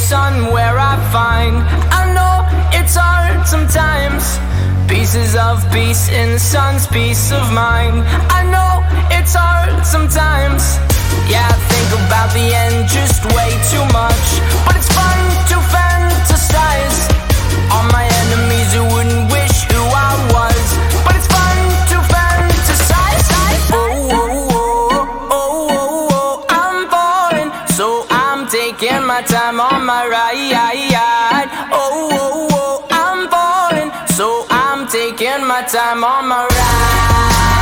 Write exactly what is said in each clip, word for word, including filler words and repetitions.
sun where I find. I know it's hard sometimes. Pieces of peace in the sun's peace of mind. I know it's hard sometimes. Yeah, I think about the end just way too much, but it's fun to fantasize on my enemies who wouldn't wish who I was. But it's fun to fantasize. Oh, oh, oh, oh, oh, oh, I'm falling, so I'm taking my time on my ride. Oh, oh, oh, I'm falling, so I'm taking my time on my ride.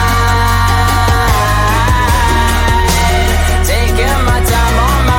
Taking my time on my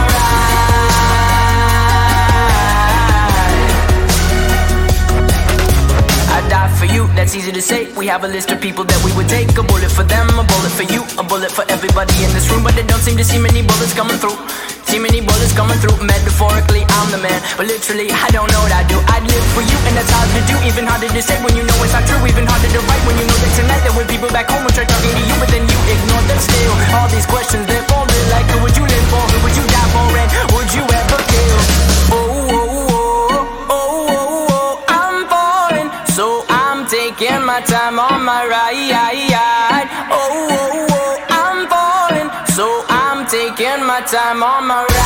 I die for you, that's easy to say. We have a list of people that we would take. A bullet for them, a bullet for you, a bullet for everybody in this room. But they don't seem to see many bullets coming through. See many bullets coming through. Metaphorically, I'm the man, but literally, I don't know what I do. I'd live for you, and that's hard to do. Even harder to say when you know it's not true. Even harder to write when you know that tonight there were people back home who tried talking to you, but then you ignore them still. All these questions, they're folded like who would you live for? Who would you die for? And would you ever kill? Oh, oh, oh, oh, oh, oh, I'm falling, so I'm taking my time on my ride. Oh, oh, oh, I'm falling, so I'm taking my time on my ride.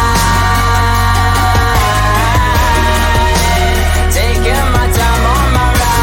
Taking my time on my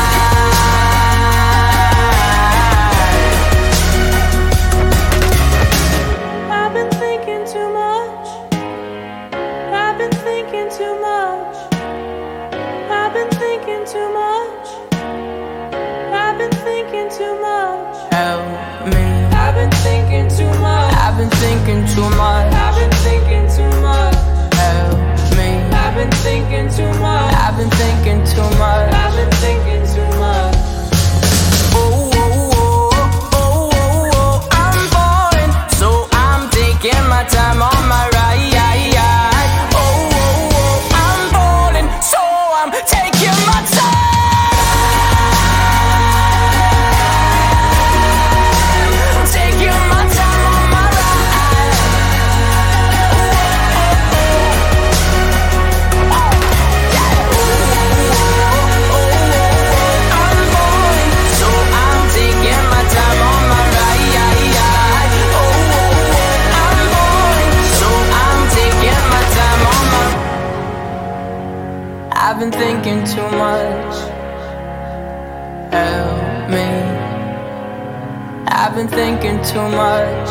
ride. I've been thinking too much. I've been thinking too much. I've been thinking too much. I've been thinking too much. Help me. I've been thinking too much. I've been thinking too much. I've been thinking too much. Help me. I've been thinking too much. I've been thinking too much. I've been thinking too much. Oh, oh, oh, oh, oh, oh, I'm falling, so I'm taking my time on my ride. Oh, oh, oh, I'm falling, so I'm taking my time. I've been thinking too much. Help me. I've been thinking too much.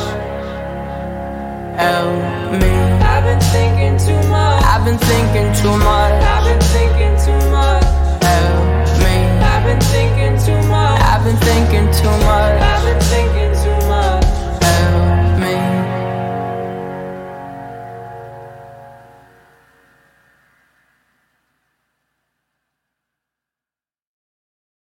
Help me. I've been thinking too much. I've been thinking too much. I've been